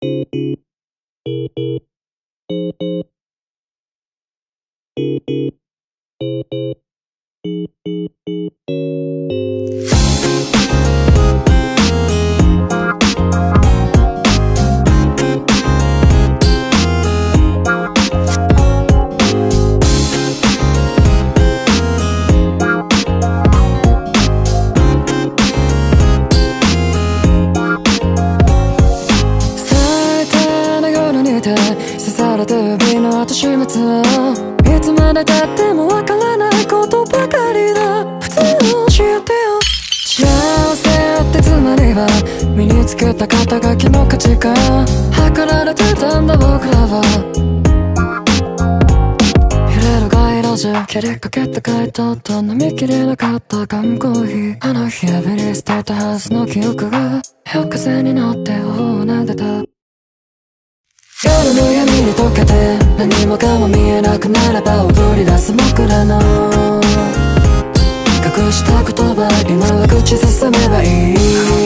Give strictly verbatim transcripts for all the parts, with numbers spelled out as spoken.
刺されて指の後始末をいつまでたってもわからないことばかりだ。普通を教えてよ。幸せってつまりは身につけた肩書きの価値観測られてたんだ僕らは。揺れる街路樹切りかけた街灯と飲みきれなかった缶コーヒー。あの日浴びに捨てたはずの記憶が夜風に乗って頬を撫でた。夜の闇に溶けて何もかも見えなくなれば踊り出す僕らの隠した言葉今は口ずさめばいい。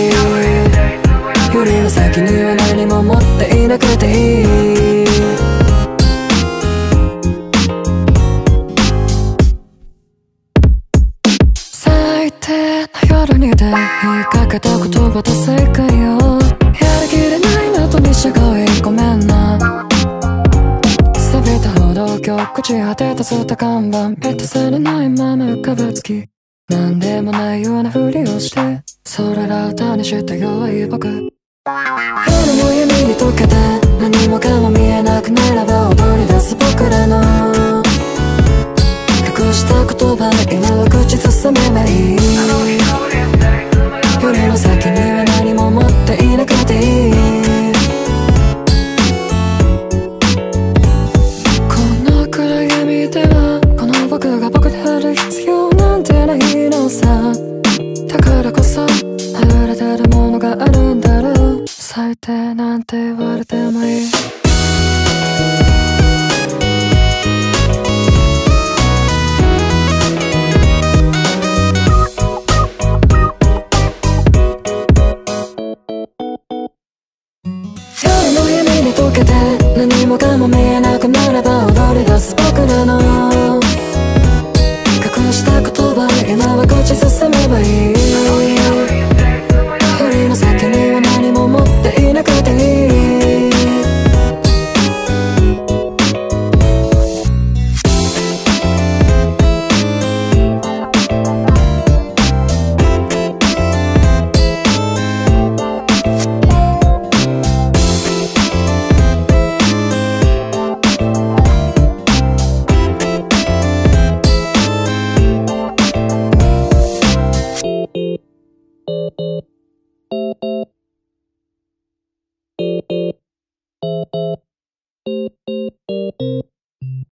よりの先には何も持っていなくていい。最低な夜にで言いかけた言葉と正解をやりきれないなとにしがいごめんな。錆びた歩道橋朽ち果てたスタ看板満たされないまま浮かぶ月なんでもないようなふりをしてそれらを種にした弱い僕。夜の闇に溶けて何もかも見えなくなれば踊り出す僕らの隠した言葉今は口ずさめばいい。夜の先には何も持っていなくていい。この暗闇ではこの僕が僕である必要なんてないのさ。だからこそ溢れてるものがあるんだろう。最低なんて言われてもいい。夜の闇に溶けて何もかも見えなくなれば踊り出す僕らの隠した言葉今は口ずさめばいい。夜の先には何も持っていなくていい。